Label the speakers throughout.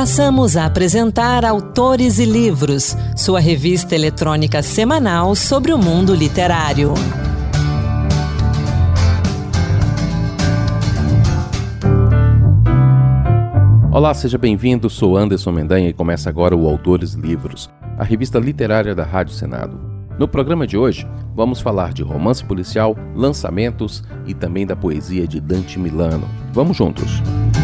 Speaker 1: Passamos a apresentar Autores e Livros, sua revista eletrônica semanal sobre o mundo literário.
Speaker 2: Olá, seja bem-vindo, sou Anderson Mendanha e começa agora o Autores e Livros, a revista literária da Rádio Senado. No programa de hoje, vamos falar de romance policial, lançamentos e também da poesia de Dante Milano. Vamos juntos!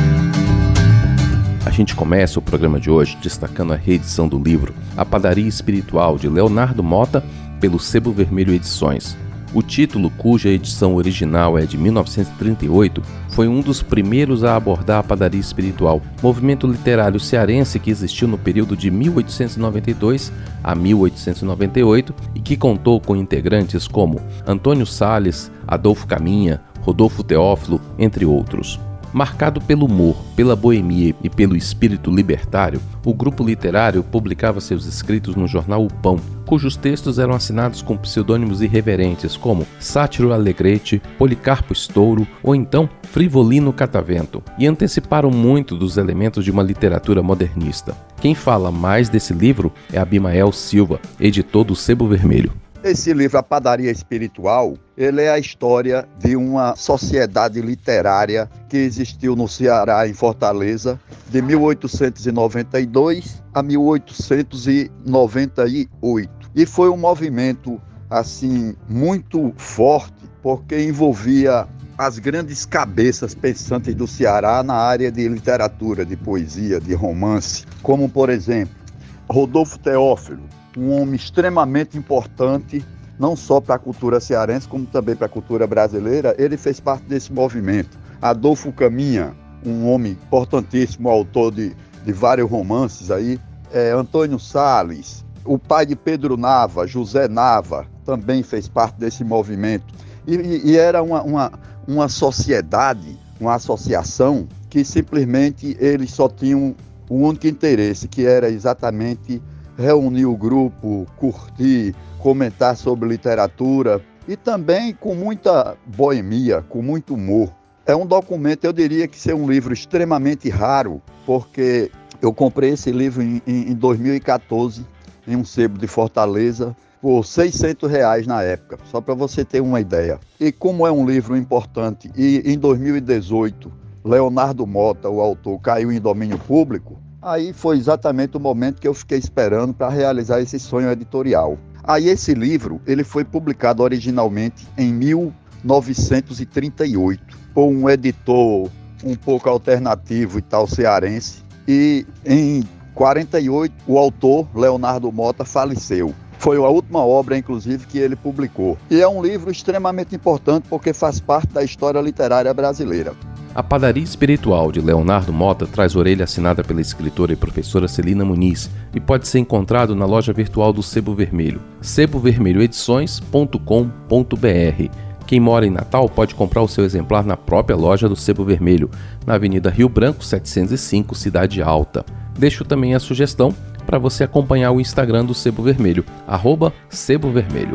Speaker 2: A gente começa o programa de hoje destacando a reedição do livro A Padaria Espiritual, de Leonardo Mota, pelo Sebo Vermelho Edições. O título, cuja edição original é de 1938, foi um dos primeiros a abordar a padaria espiritual, movimento literário cearense que existiu no período de 1892 a 1898 e que contou com integrantes como Antônio Salles, Adolfo Caminha, Rodolfo Teófilo, entre outros. Marcado pelo humor, pela boemia e pelo espírito libertário, o grupo literário publicava seus escritos no jornal O Pão, cujos textos eram assinados com pseudônimos irreverentes como Sátiro Alegrete, Policarpo Estouro ou então Frivolino Catavento, e anteciparam muito dos elementos de uma literatura modernista. Quem fala mais desse livro é Abimael Silva, editor do Sebo Vermelho.
Speaker 3: Esse livro, A Padaria Espiritual, ele é a história de uma sociedade literária que existiu no Ceará, em Fortaleza, de 1892 a 1898. E foi um movimento, assim, muito forte, porque envolvia as grandes cabeças pensantes do Ceará na área de literatura, de poesia, de romance, como, por exemplo, Rodolfo Teófilo, um homem extremamente importante, não só para a cultura cearense, como também para a cultura brasileira. Ele fez parte desse movimento. Adolfo Caminha, um homem importantíssimo, autor de vários romances aí. Antônio Salles, o pai de Pedro Nava, José Nava, também fez parte desse movimento. E era uma sociedade, uma associação, que simplesmente eles só tinham um único interesse, que era exatamente reunir o grupo, curtir, comentar sobre literatura e também com muita boemia, com muito humor. É um documento, eu diria que é um livro extremamente raro, porque eu comprei esse livro em 2014, em um sebo de Fortaleza, por R$600 na época, só para você ter uma ideia. E como é um livro importante, e em 2018, Leonardo Mota, o autor, caiu em domínio público, aí foi exatamente o momento que eu fiquei esperando para realizar esse sonho editorial. Aí esse livro, ele foi publicado originalmente em 1938, por um editor um pouco alternativo e tal, cearense, e em 48 o autor, Leonardo Mota, faleceu. Foi a última obra, inclusive, que ele publicou. E é um livro extremamente importante porque faz parte da história literária brasileira.
Speaker 2: A Padaria Espiritual, de Leonardo Mota, traz orelha assinada pela escritora e professora Celina Muniz e pode ser encontrado na loja virtual do Sebo Vermelho, sebovermelhoedições.com.br. Quem mora em Natal pode comprar o seu exemplar na própria loja do Sebo Vermelho, na Avenida Rio Branco, 705, Cidade Alta. Deixo também a sugestão para você acompanhar o Instagram do Sebo Vermelho, @SeboVermelho.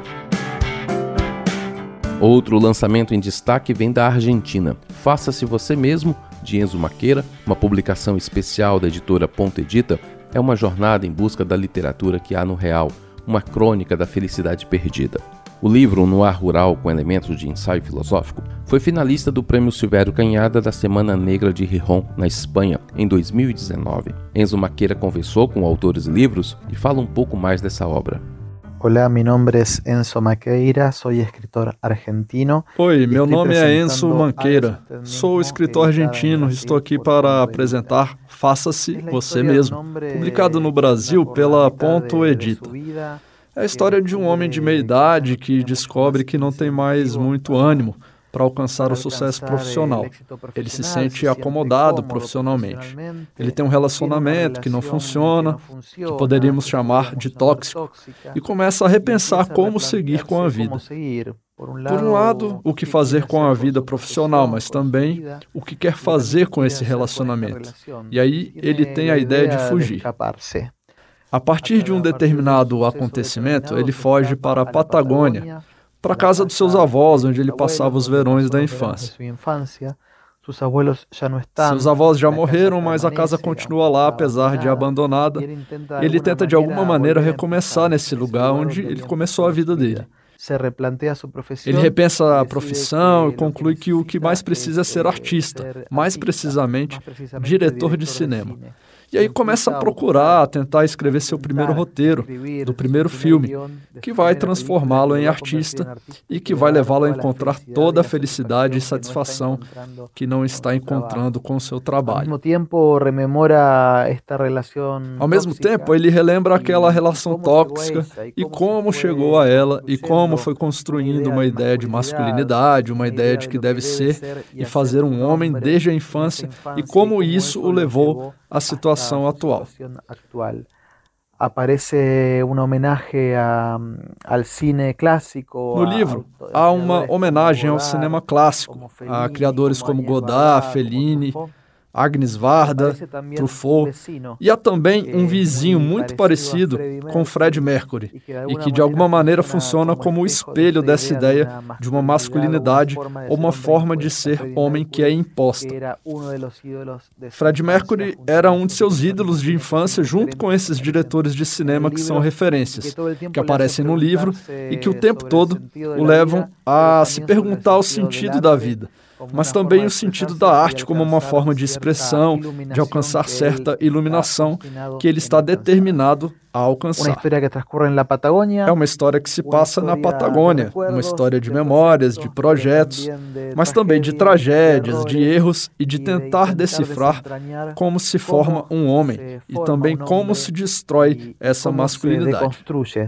Speaker 2: Outro lançamento em destaque vem da Argentina, Faça-se Você Mesmo, de Enzo Maqueira, uma publicação especial da editora Ponto Edita, é uma jornada em busca da literatura que há no real, uma crônica da felicidade perdida. O livro, um noir rural com elementos de ensaio filosófico, foi finalista do Prêmio Silvério Canhada da Semana Negra de Gijón, na Espanha, em 2019. Enzo Maqueira conversou com Autores e Livros e fala um pouco mais dessa obra.
Speaker 4: Olá, meu nome é Enzo Maqueira, sou escritor argentino.
Speaker 5: Oi, meu nome é Enzo Maqueira, sou escritor argentino. Estou aqui para apresentar Faça-se Você Mesmo, publicado no Brasil pela Ponto Edita. É a história de um homem de meia idade que descobre que não tem mais muito ânimo para alcançar o sucesso profissional. Ele se sente acomodado profissionalmente. Ele tem um relacionamento que não funciona, que poderíamos chamar de tóxico, e começa a repensar como seguir com a vida. Por um lado, o que fazer com a vida profissional, mas também o que quer fazer com esse relacionamento. E aí ele tem a ideia de fugir. A partir de um determinado acontecimento, ele foge para a Patagônia, para a casa dos seus avós, onde ele passava os verões da infância. Seus avós já morreram, mas a casa continua lá, apesar de abandonada. E ele tenta, de alguma maneira, recomeçar nesse lugar onde ele começou a vida dele. Ele repensa a profissão e conclui que o que mais precisa é ser artista, mais precisamente, diretor de cinema. E aí começa a procurar, a tentar escrever seu primeiro roteiro, do primeiro filme, que vai transformá-lo em artista e que vai levá-lo a encontrar toda a felicidade e satisfação que não está encontrando com o seu trabalho. Ao mesmo tempo, ele relembra aquela relação tóxica e como chegou a ela e como foi construindo uma ideia de masculinidade, uma ideia de que deve ser e fazer um homem desde a infância e como isso o levou à situação atual.
Speaker 4: Aparece uma homenagem ao cinema clássico.
Speaker 5: No livro, há uma homenagem ao cinema clássico, a criadores como Godard, Fellini, Agnes Varda, Truffaut, e há também um vizinho muito parecido com Freddie Mercury, e que de alguma maneira funciona como o espelho dessa ideia de uma masculinidade ou uma forma de ser homem que é imposta. Freddie Mercury era um de seus ídolos de infância junto com esses diretores de cinema que são referências, que aparecem no livro e que o tempo todo o levam a se perguntar o sentido da vida, mas também o sentido da arte como uma forma de expressão, de alcançar certa iluminação que ele está determinado a alcançar. É uma história que se passa na Patagônia, uma história de memórias, de projetos, mas também de tragédias, de erros e de tentar decifrar como se forma um homem e também como se destrói essa masculinidade.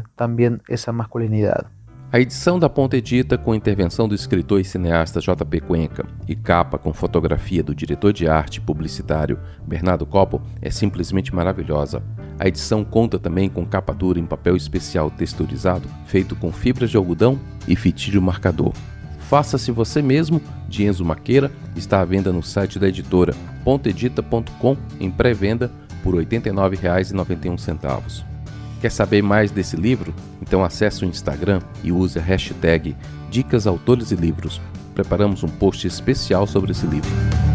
Speaker 2: A edição da Ponta Edita, com intervenção do escritor e cineasta J.P. Cuenca e capa com fotografia do diretor de arte e publicitário Bernardo Coppo, é simplesmente maravilhosa. A edição conta também com capa dura em papel especial texturizado, feito com fibras de algodão e fitilho marcador. Faça-se você mesmo, de Enzo Maqueira, está à venda no site da editora pontaedita.com em pré-venda por R$ 89,91. Quer saber mais desse livro? Então acesse o Instagram e use a hashtag Dicas Autores e Livros. Preparamos um post especial sobre esse livro.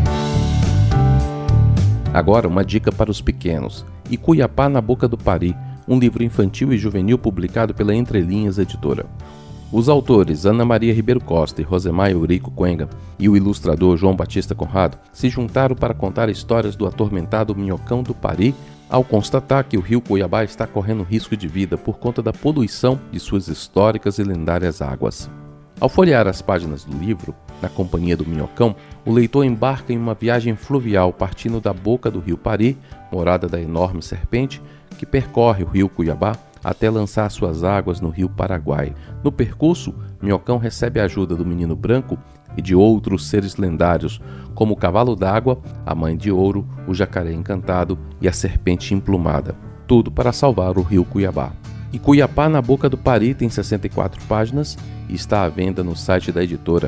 Speaker 2: Agora uma dica para os pequenos. Icuiapá na Boca do Pari, um livro infantil e juvenil publicado pela Entre Linhas Editora. Os autores Ana Maria Ribeiro Costa e Rosemar Eurico Cuenca e o ilustrador João Batista Conrado se juntaram para contar histórias do atormentado minhocão do Pari, ao constatar que o rio Cuiabá está correndo risco de vida por conta da poluição de suas históricas e lendárias águas. Ao folhear as páginas do livro, na companhia do minhocão, o leitor embarca em uma viagem fluvial partindo da boca do rio Pari, morada da enorme serpente, que percorre o rio Cuiabá até lançar suas águas no rio Paraguai. No percurso, Minhocão recebe a ajuda do Menino Branco e de outros seres lendários, como o Cavalo d'Água, a Mãe de Ouro, o Jacaré Encantado e a Serpente Emplumada. Tudo para salvar o rio Cuiabá. Icuiapá na Boca do Pari tem 64 páginas e está à venda no site da editora,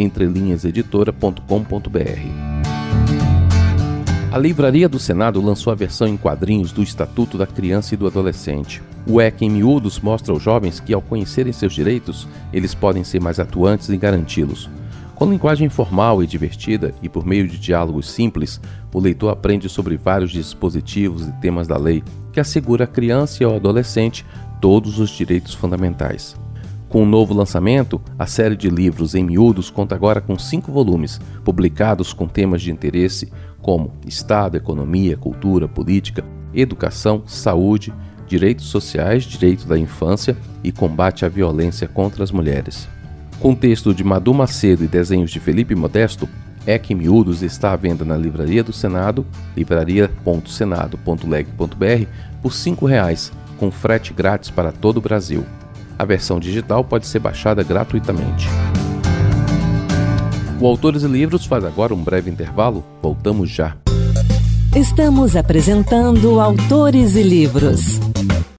Speaker 2: entrelinhaseditora.com.br. A Livraria do Senado lançou a versão em quadrinhos do Estatuto da Criança e do Adolescente. O ECA em miúdos mostra aos jovens que, ao conhecerem seus direitos, eles podem ser mais atuantes em garanti-los. Com linguagem informal e divertida e por meio de diálogos simples, o leitor aprende sobre vários dispositivos e temas da lei que assegura à criança e ao adolescente todos os direitos fundamentais. Com o novo lançamento, a série de livros em miúdos conta agora com 5 volumes, publicados com temas de interesse como Estado, Economia, Cultura, Política, Educação, Saúde, Direitos Sociais, Direito da Infância e Combate à Violência contra as Mulheres. Com texto de Madu Macedo e desenhos de Felipe Modesto, ECA em miúdos está à venda na Livraria do Senado, livraria.senado.leg.br, por R$ 5,00, com frete grátis para todo o Brasil. A versão digital pode ser baixada gratuitamente. O Autores e Livros faz agora um breve intervalo. Voltamos já.
Speaker 1: Estamos apresentando Autores e Livros.